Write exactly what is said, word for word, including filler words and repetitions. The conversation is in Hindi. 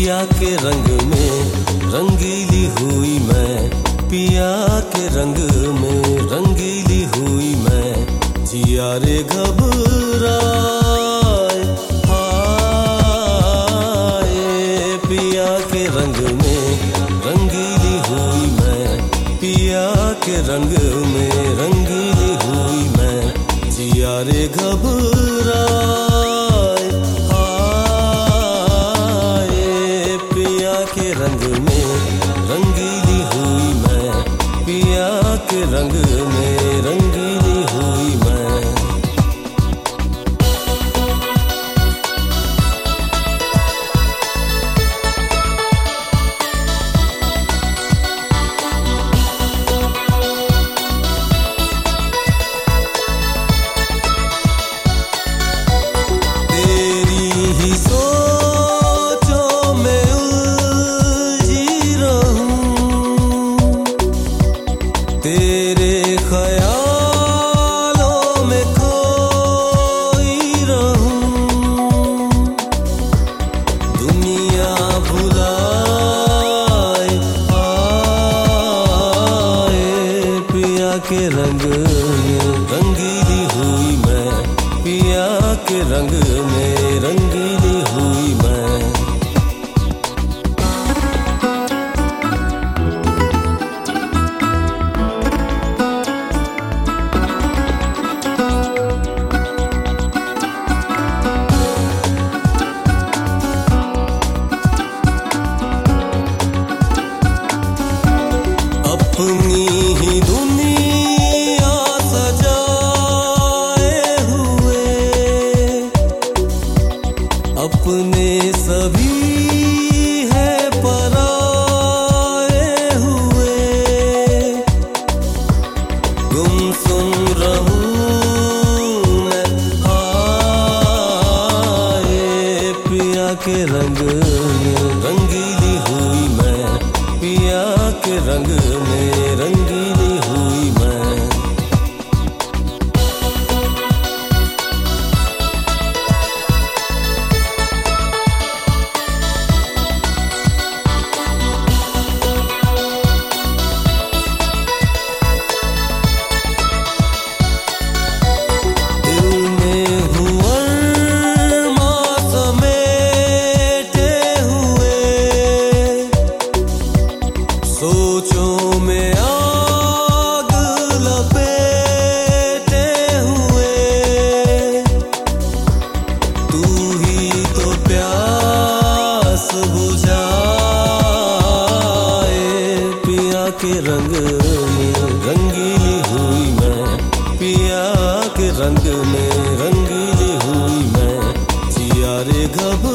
पिया के रंग में रंगीली हुई मैं, पिया के रंग में रंगीली हुई मैं, जिया रे घबराए हाय। पिया के रंग में रंगीली हुई मैं, पिया के रंग में रंगीली हुई मैं, जिया रे घबराए हाय। पिया के रंग में रंगीली हुई मैं, पिया के रंग में रंगीली हुई मैं। तेरी ही सोचों में उलझी रहूं, तेरे ख्यालों में खोई रहूं, दुनिया भुलाए आए। पिया के रंग में रंगीली हुई मैं, पिया के रंग में रंगीली हुई मैं। अपनी ही दुनिया सजाए हुए, अपने सभी है पराए हुए, गुमसुम रहूं मैं हाय। पिया के रंग में रंगीली हुई मैं, पिया के रंग में रंगीली हुई मैं। दिल में हुआ समेटे हुए, सोचों में आग लपेटे हुए, तू ही तो प्यास बुझाए। पिया के रंग में रंगीली हुई मैं, पिया के रंग में रंगीली हुई मैं, जिया रे घबराए।